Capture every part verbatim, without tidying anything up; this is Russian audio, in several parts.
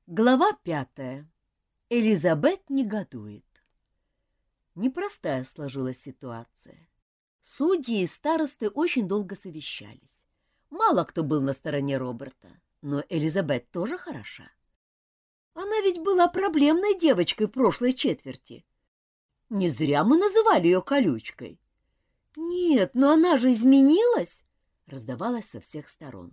Глава пятая. Элизабет негодует. Непростая сложилась ситуация. Судьи и старосты очень долго совещались. Мало кто был на стороне Роберта, но Элизабет тоже хороша. Она ведь была проблемной девочкой в прошлой четверти. Не зря мы называли ее колючкой. Нет, но она же изменилась, раздавалось со всех сторон.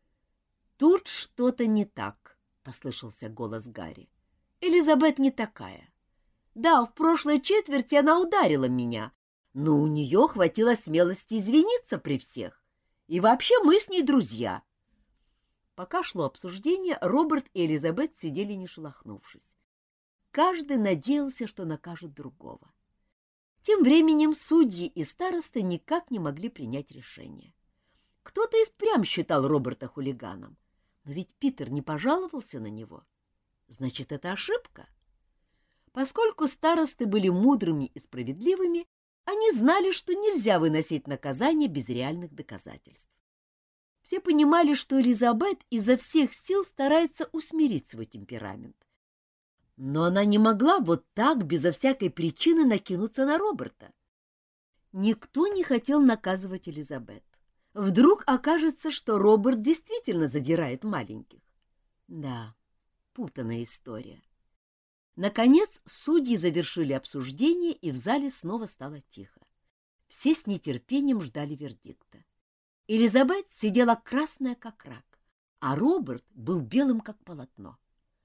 Тут что-то не так. — послышался голос Гарри. «Элизабет не такая. Да, в прошлой четверти она ударила меня, но у нее хватило смелости извиниться при всех. И вообще мы с ней друзья». Пока шло обсуждение, Роберт и Элизабет сидели не шелохнувшись. Каждый надеялся, что накажут другого. Тем временем судьи и старосты никак не могли принять решение. Кто-то и впрямь считал Роберта хулиганом. Но ведь Питер не пожаловался на него. Значит, это ошибка. Поскольку старосты были мудрыми и справедливыми, они знали, что нельзя выносить наказание без реальных доказательств. Все понимали, что Элизабет изо всех сил старается усмирить свой темперамент. Но она не могла вот так, безо всякой причины, накинуться на Роберта. Никто не хотел наказывать Элизабет. Вдруг окажется, что Роберт действительно задирает маленьких. Да, путанная история. Наконец, судьи завершили обсуждение, и в зале снова стало тихо. Все с нетерпением ждали вердикта. Элизабет сидела красная, как рак, а Роберт был белым, как полотно.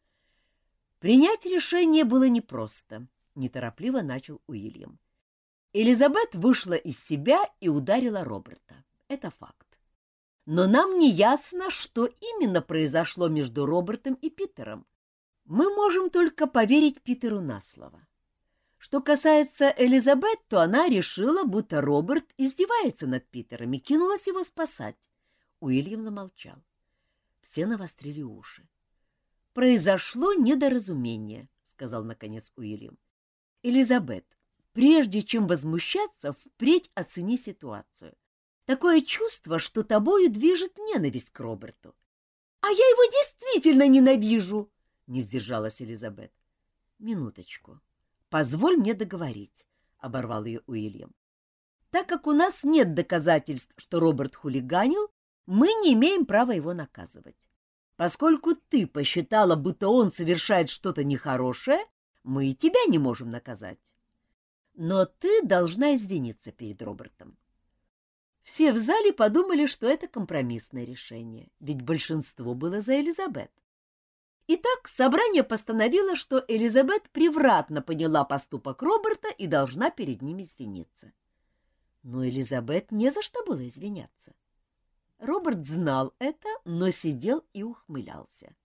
Принять решение было непросто, неторопливо начал Уильям. Элизабет вышла из себя и ударила Роберта. Это факт. Но нам не ясно, что именно произошло между Робертом и Питером. Мы можем только поверить Питеру на слово. Что касается Элизабет, то она решила, будто Роберт издевается над Питером и кинулась его спасать. Уильям замолчал. Все навострили уши. «Произошло недоразумение», — сказал наконец Уильям. «Элизабет, прежде чем возмущаться, впредь оцени ситуацию. Такое чувство, что тобою движет ненависть к Роберту». «А я его действительно ненавижу!» — не сдержалась Элизабет. «Минуточку. Позволь мне договорить», — оборвал ее Уильям. «Так как у нас нет доказательств, что Роберт хулиганил, мы не имеем права его наказывать. Поскольку ты посчитала, будто он совершает что-то нехорошее, мы и тебя не можем наказать. Но ты должна извиниться перед Робертом». Все в зале подумали, что это компромиссное решение, ведь большинство было за Элизабет. Итак, собрание постановило, что Элизабет превратно поняла поступок Роберта и должна перед ним извиниться. Но Элизабет не за что было извиняться. Роберт знал это, но сидел и ухмылялся.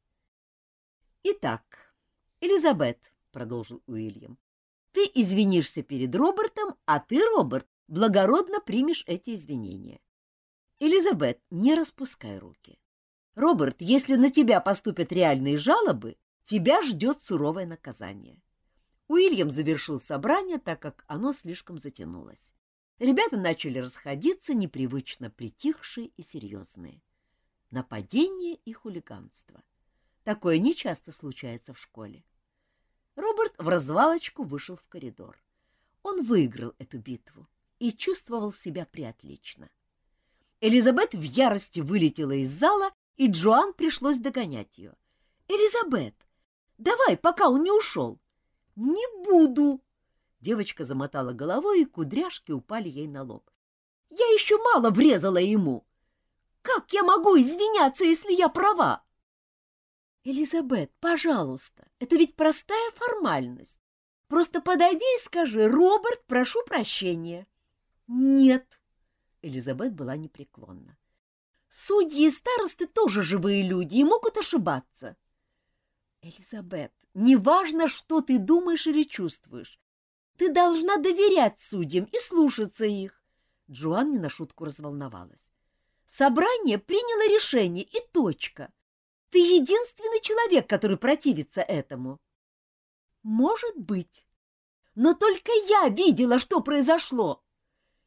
«Итак, Элизабет», — продолжил Уильям, — «ты извинишься перед Робертом, а ты, Роберт, благородно примешь эти извинения. Элизабет, не распускай руки. Роберт, если на тебя поступят реальные жалобы, тебя ждет суровое наказание». Уильям завершил собрание, так как оно слишком затянулось. Ребята начали расходиться, непривычно притихшие и серьезные. Нападение и хулиганство. Такое нечасто случается в школе. Роберт в развалочку вышел в коридор. Он выиграл эту битву и чувствовал себя приотлично. Элизабет в ярости вылетела из зала, и Джоан пришлось догонять ее. «Элизабет, давай, пока он не ушел». «Не буду!» Девочка замотала головой, и кудряшки упали ей на лоб. «Я еще мало врезала ему! Как я могу извиняться, если я права?» «Элизабет, пожалуйста, это ведь простая формальность. Просто подойди и скажи: Роберт, прошу прощения». «Нет», — Элизабет была непреклонна. «Судьи и старосты тоже живые люди и могут ошибаться». «Элизабет, неважно, что ты думаешь или чувствуешь, ты должна доверять судьям и слушаться их». Джоан не на шутку разволновалась. «Собрание приняло решение, и точка. Ты единственный человек, который противится этому». «Может быть. Но только я видела, что произошло».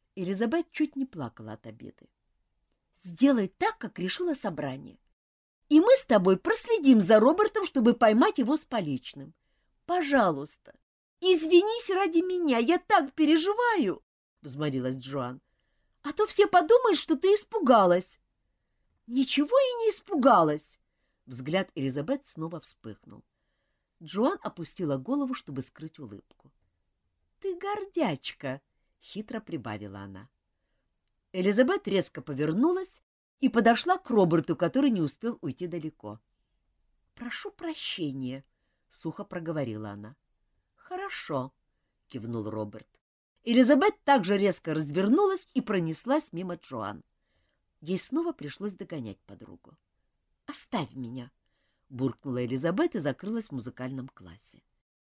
Элизабет чуть не плакала от обиды. «Сделай так, как решило собрание. и мы с тобой проследим за Робертом, чтобы поймать его с поличным. Пожалуйста, извинись ради меня, я так переживаю, — взмолилась Джоан. — А то все подумают, что ты испугалась. — Ничего я не испугалась. Взгляд Элизабет снова вспыхнул. Джоан опустила голову, чтобы скрыть улыбку. — Ты гордячка, — хитро прибавила она. Элизабет резко повернулась и подошла к Роберту, который не успел уйти далеко. — Прошу прощения, — сухо проговорила она. — Хорошо, — кивнул Роберт. Элизабет также резко развернулась и пронеслась мимо Джоан. Ей снова пришлось догонять подругу. — Оставь меня, — буркнула Элизабет и закрылась в музыкальном классе.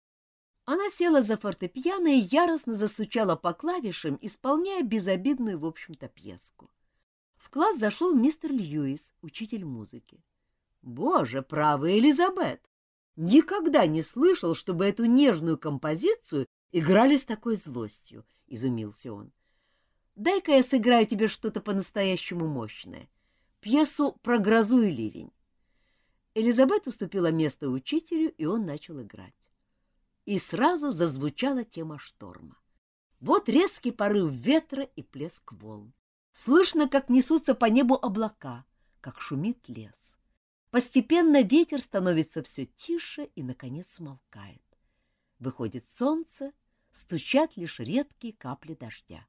Она села за фортепиано и яростно застучала по клавишам, исполняя безобидную, в общем-то, пьеску. В класс зашел мистер Льюис, учитель музыки. — Боже правый, Элизабет! Никогда не слышал, чтобы эту нежную композицию играли с такой злостью, — изумился он. — Дай-ка я сыграю тебе что-то по-настоящему мощное. Пьесу про грозу и ливень. Элизабет уступила место учителю, и он начал играть. И сразу зазвучала тема шторма. Вот резкий порыв ветра и плеск волн. Слышно, как несутся по небу облака, как шумит лес. Постепенно ветер становится все тише и, наконец, смолкает. Выходит солнце, стучат лишь редкие капли дождя.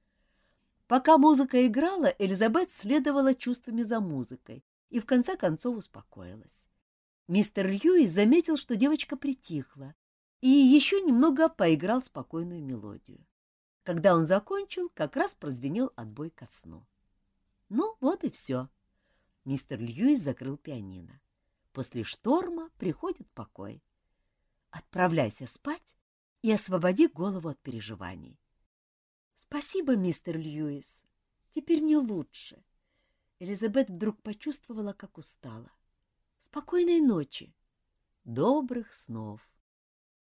Пока музыка играла, Элизабет следовала чувствами за музыкой и в конце концов успокоилась. Мистер Льюис заметил, что девочка притихла, и еще немного поиграл спокойную мелодию. Когда он закончил, как раз прозвенел отбой ко сну. Ну, вот и все. Мистер Льюис закрыл пианино. После шторма приходит покой. Отправляйся спать и освободи голову от переживаний. Спасибо, мистер Льюис. Теперь мне лучше. Элизабет вдруг почувствовала, как устала. Спокойной ночи. Добрых снов.